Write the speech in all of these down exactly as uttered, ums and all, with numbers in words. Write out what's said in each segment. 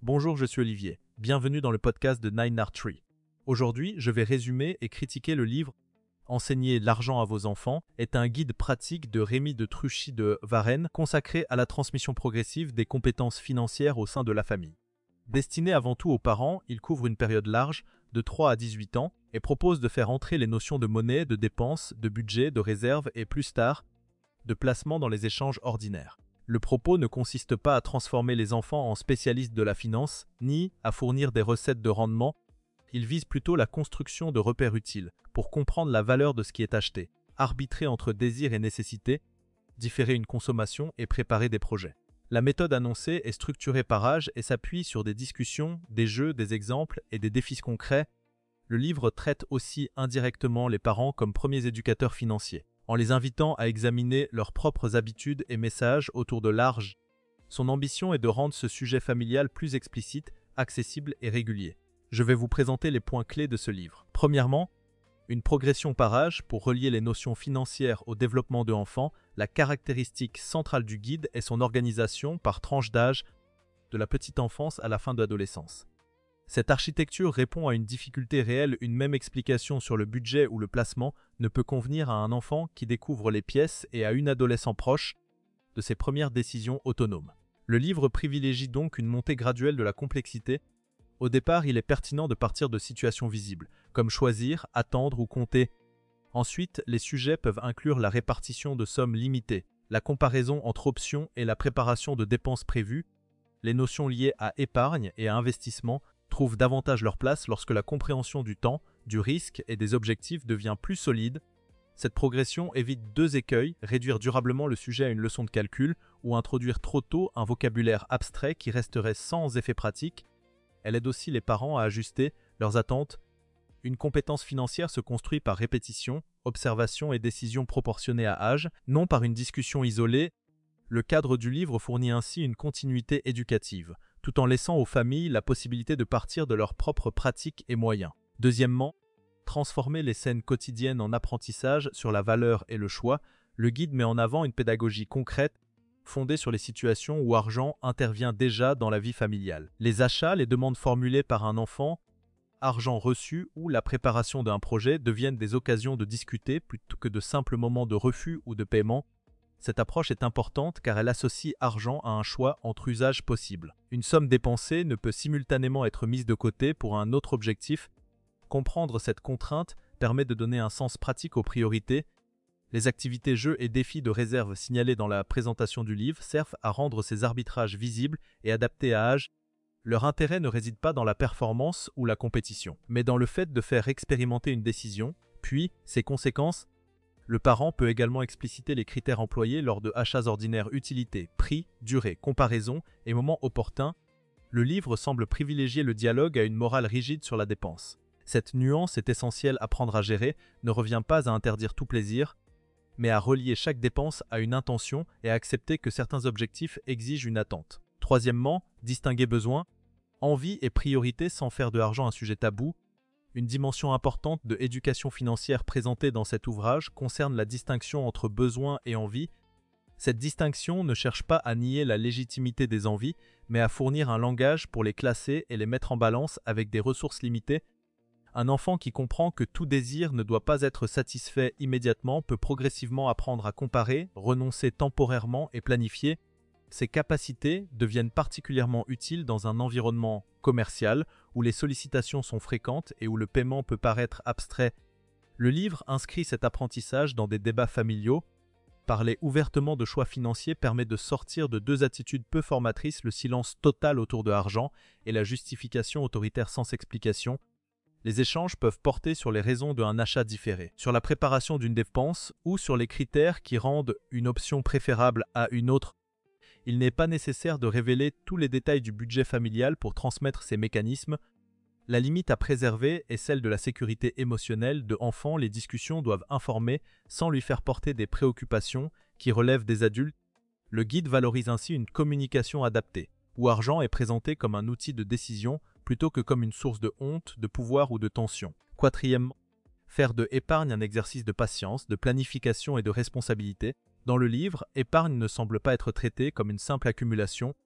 Bonjour, je suis Olivier. Bienvenue dans le podcast de Nine Art Tree. Aujourd'hui, je vais résumer et critiquer le livre Enseigner l'argent à vos enfants est un guide pratique de Rémy de Truchy de Varenne consacré à la transmission progressive des compétences financières au sein de la famille. Destiné avant tout aux parents, il couvre une période large, de trois à dix-huit ans, et propose de faire entrer les notions de monnaie, de dépenses, de budget, de réserve et plus tard, de placement dans les échanges ordinaires. Le propos ne consiste pas à transformer les enfants en spécialistes de la finance, ni à fournir des recettes de rendement. Il vise plutôt la construction de repères utiles pour comprendre la valeur de ce qui est acheté, arbitrer entre désir et nécessité, différer une consommation et préparer des projets. La méthode annoncée est structurée par âge et s'appuie sur des discussions, des jeux, des exemples et des défis concrets. Le livre traite aussi indirectement les parents comme premiers éducateurs financiers, en les invitant à examiner leurs propres habitudes et messages autour de l'âge. Son ambition est de rendre ce sujet familial plus explicite, accessible et régulier. Je vais vous présenter les points clés de ce livre. Premièrement, une progression par âge pour relier les notions financières au développement de l'enfant. La caractéristique centrale du guide est son organisation par tranche d'âge, de la petite enfance à la fin de l'adolescence. Cette architecture répond à une difficulté réelle. Une même explication sur le budget ou le placement ne peut convenir à un enfant qui découvre les pièces et à une adolescent proche de ses premières décisions autonomes. Le livre privilégie donc une montée graduelle de la complexité. Au départ, il est pertinent de partir de situations visibles, comme choisir, attendre ou compter. Ensuite, les sujets peuvent inclure la répartition de sommes limitées, la comparaison entre options et la préparation de dépenses prévues. Les notions liées à épargne et à investissement trouvent davantage leur place lorsque la compréhension du temps, du risque et des objectifs devient plus solide. Cette progression évite deux écueils, réduire durablement le sujet à une leçon de calcul ou introduire trop tôt un vocabulaire abstrait qui resterait sans effet pratique. Elle aide aussi les parents à ajuster leurs attentes. Une compétence financière se construit par répétition, observation et décision proportionnées à âge, non par une discussion isolée. Le cadre du livre fournit ainsi une continuité éducative, tout en laissant aux familles la possibilité de partir de leurs propres pratiques et moyens. Deuxièmement, transformer les scènes quotidiennes en apprentissage sur la valeur et le choix. Le guide met en avant une pédagogie concrète, fondée sur les situations où argent intervient déjà dans la vie familiale. Les achats, les demandes formulées par un enfant, argent reçu ou la préparation d'un projet deviennent des occasions de discuter plutôt que de simples moments de refus ou de paiement. Cette approche est importante car elle associe argent à un choix entre usages possibles. Une somme dépensée ne peut simultanément être mise de côté pour un autre objectif. Comprendre cette contrainte permet de donner un sens pratique aux priorités. Les activités, jeux et défis de réserve signalés dans la présentation du livre servent à rendre ces arbitrages visibles et adaptés à âge. Leur intérêt ne réside pas dans la performance ou la compétition, mais dans le fait de faire expérimenter une décision, puis ses conséquences. Le parent peut également expliciter les critères employés lors de achats ordinaires: utilité, prix, durée, comparaison et moment opportun. Le livre semble privilégier le dialogue à une morale rigide sur la dépense. Cette nuance est essentielle à prendre à gérer, ne revient pas à interdire tout plaisir, mais à relier chaque dépense à une intention et à accepter que certains objectifs exigent une attente. Troisièmement, distinguer besoin, envie et priorité sans faire de l'argent un sujet tabou. Une dimension importante de éducation financière présentée dans cet ouvrage concerne la distinction entre besoin et envie. Cette distinction ne cherche pas à nier la légitimité des envies, mais à fournir un langage pour les classer et les mettre en balance avec des ressources limitées. Un enfant qui comprend que tout désir ne doit pas être satisfait immédiatement peut progressivement apprendre à comparer, renoncer temporairement et planifier. Ces capacités deviennent particulièrement utiles dans un environnement commercial où les sollicitations sont fréquentes et où le paiement peut paraître abstrait. Le livre inscrit cet apprentissage dans des débats familiaux. Parler ouvertement de choix financiers permet de sortir de deux attitudes peu formatrices: le silence total autour de l'argent et la justification autoritaire sans explication. Les échanges peuvent porter sur les raisons d'un achat différé, sur la préparation d'une dépense ou sur les critères qui rendent une option préférable à une autre. Il n'est pas nécessaire de révéler tous les détails du budget familial pour transmettre ces mécanismes. La limite à préserver est celle de la sécurité émotionnelle de l'enfant. Les discussions doivent informer sans lui faire porter des préoccupations qui relèvent des adultes. Le guide valorise ainsi une communication adaptée, où argent est présenté comme un outil de décision plutôt que comme une source de honte, de pouvoir ou de tension. Quatrièmement, faire de épargne un exercice de patience, de planification et de responsabilité. Dans le livre, épargne ne semble pas être traitée comme une simple accumulation.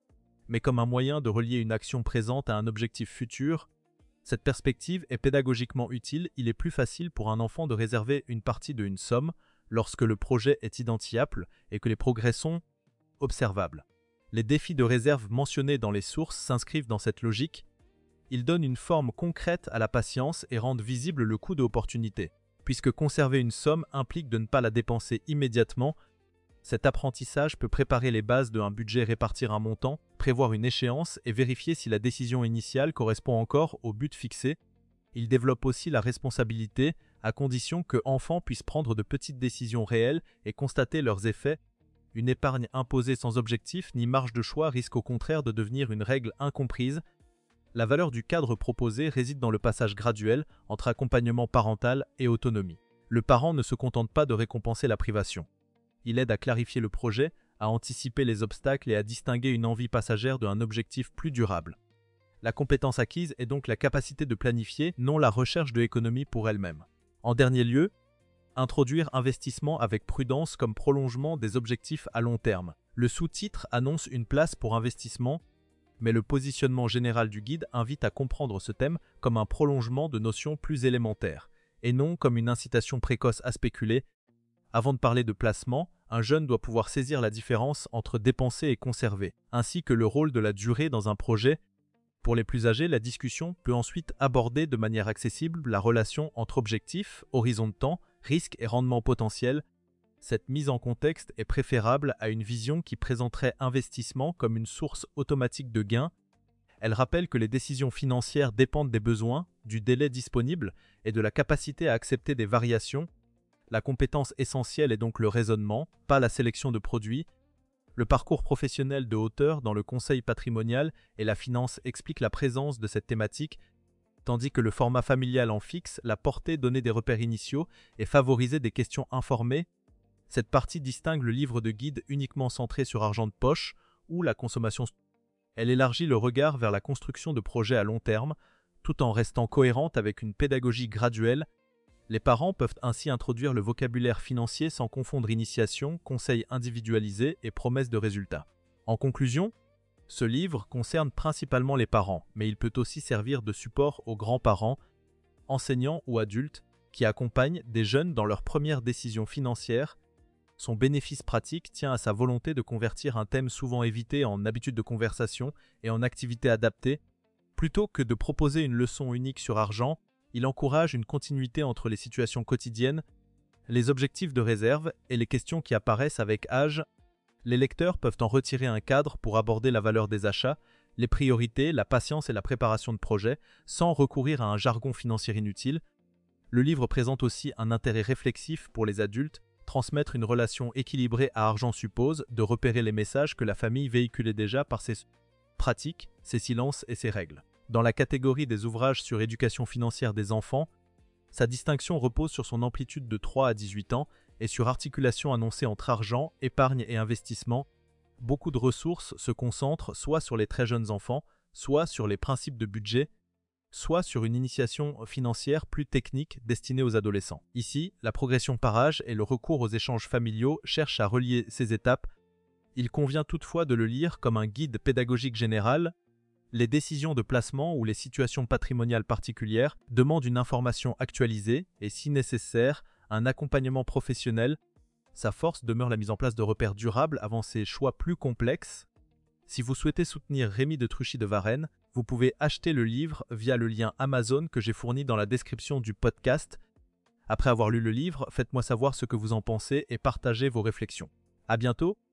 mais comme un moyen de relier une action présente à un objectif futur. Cette perspective est pédagogiquement utile. Il est plus facile pour un enfant de réserver une partie d'une somme lorsque le projet est identifiable et que les progrès sont observables. Les défis de réserve mentionnés dans les sources s'inscrivent dans cette logique. Ils donnent une forme concrète à la patience et rendent visible le coût de l'opportunité. Puisque conserver une somme implique de ne pas la dépenser immédiatement, cet apprentissage peut préparer les bases d'un budget, répartir un montant, prévoir une échéance et vérifier si la décision initiale correspond encore au but fixé. Il développe aussi la responsabilité, à condition que l'enfant puisse prendre de petites décisions réelles et constater leurs effets. Une épargne imposée sans objectif ni marge de choix risque au contraire de devenir une règle incomprise. La valeur du cadre proposé réside dans le passage graduel entre accompagnement parental et autonomie. Le parent ne se contente pas de récompenser la privation. Il aide à clarifier le projet, à anticiper les obstacles et à distinguer une envie passagère d'un objectif plus durable. La compétence acquise est donc la capacité de planifier, non la recherche de l'économie pour elle-même. En dernier lieu, introduire investissement avec prudence comme prolongement des objectifs à long terme. Le sous-titre annonce une place pour investissement, mais le positionnement général du guide invite à comprendre ce thème comme un prolongement de notions plus élémentaires, et non comme une incitation précoce à spéculer. Avant de parler de placement, un jeune doit pouvoir saisir la différence entre dépenser et conserver, ainsi que le rôle de la durée dans un projet. Pour les plus âgés, la discussion peut ensuite aborder de manière accessible la relation entre objectifs, horizon de temps, risque et rendement potentiel. Cette mise en contexte est préférable à une vision qui présenterait investissement comme une source automatique de gains. Elle rappelle que les décisions financières dépendent des besoins, du délai disponible et de la capacité à accepter des variations. La compétence essentielle est donc le raisonnement, pas la sélection de produits. Le parcours professionnel de hauteur dans le conseil patrimonial et la finance explique la présence de cette thématique, tandis que le format familial en fixe la portée donner des repères initiaux et favoriser des questions informées. Cette partie distingue le livre de guide uniquement centré sur argent de poche ou la consommation. Elle élargit le regard vers la construction de projets à long terme, tout en restant cohérente avec une pédagogie graduelle. Les parents peuvent ainsi introduire le vocabulaire financier sans confondre initiation, conseils individualisés et promesses de résultats. En conclusion, ce livre concerne principalement les parents, mais il peut aussi servir de support aux grands-parents, enseignants ou adultes qui accompagnent des jeunes dans leurs premières décisions financières. Son bénéfice pratique tient à sa volonté de convertir un thème souvent évité en habitude de conversation et en activité adaptée. Plutôt que de proposer une leçon unique sur argent, il encourage une continuité entre les situations quotidiennes, les objectifs de réserve et les questions qui apparaissent avec âge. Les lecteurs peuvent en retirer un cadre pour aborder la valeur des achats, les priorités, la patience et la préparation de projets, sans recourir à un jargon financier inutile. Le livre présente aussi un intérêt réflexif pour les adultes. Transmettre une relation équilibrée à argent suppose de repérer les messages que la famille véhiculait déjà par ses pratiques, ses silences et ses règles. Dans la catégorie des ouvrages sur éducation financière des enfants, sa distinction repose sur son amplitude de trois à dix-huit ans et sur articulation annoncée entre argent, épargne et investissement. Beaucoup de ressources se concentrent soit sur les très jeunes enfants, soit sur les principes de budget, soit sur une initiation financière plus technique destinée aux adolescents. Ici, la progression par âge et le recours aux échanges familiaux cherchent à relier ces étapes. Il convient toutefois de le lire comme un guide pédagogique général. Les décisions de placement ou les situations patrimoniales particulières demandent une information actualisée et, si nécessaire, un accompagnement professionnel. Sa force demeure la mise en place de repères durables avant ces choix plus complexes. Si vous souhaitez soutenir Rémi de Truchy de Varennes, vous pouvez acheter le livre via le lien Amazon que j'ai fourni dans la description du podcast. Après avoir lu le livre, faites-moi savoir ce que vous en pensez et partagez vos réflexions. À bientôt!